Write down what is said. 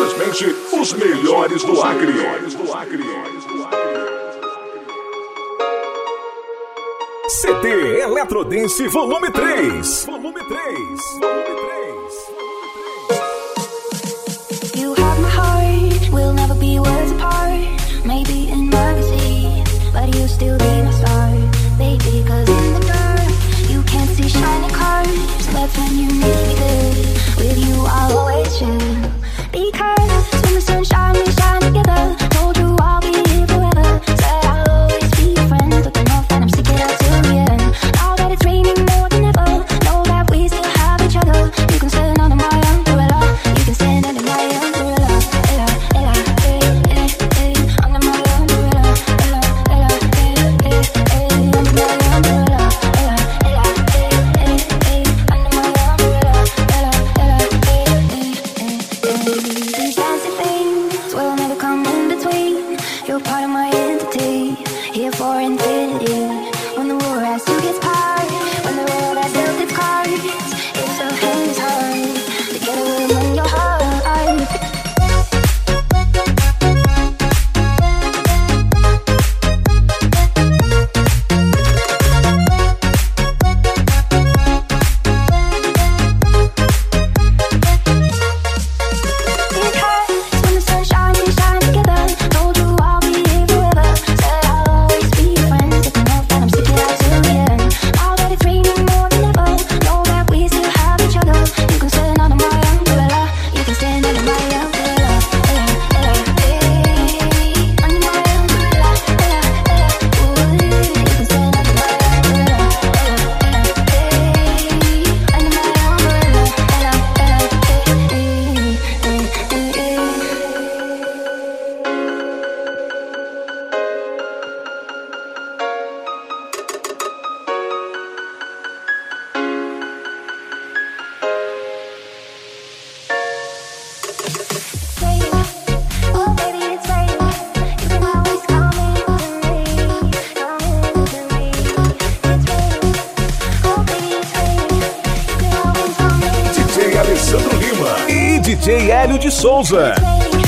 simplesmente os melhores do Acre. CT Eletrodance Volume 3. You have my heart, we'll never be worlds apart. Maybe in magazine, but you still be my star, baby. Cause in the dark, you can't see shiny cars. That's when you need me good. With you I'll always chill. Because when the sun shines, we shine together. Told you I'll be here forever. Said I'll always be your friend. But the north and I'm sticking out till the end. Now that it's raining more than ever, know that we still have each other. You can stand under my umbrella. You can stand under my umbrella. Ella, ella, eh, eh, eh. Under my umbrella. Ella, ella, eh, eh, eh. Under my umbrella. Ella, ella, eh, eh, eh. Under my umbrella. Ella, ella, eh, eh, eh. These fancy things will never come in between. You're part of my entity, here for infinity. When the war has to get hard, when the world has dealt its cards, it's a hand's hard to get a room in your heart. DJ Hélio de Souza.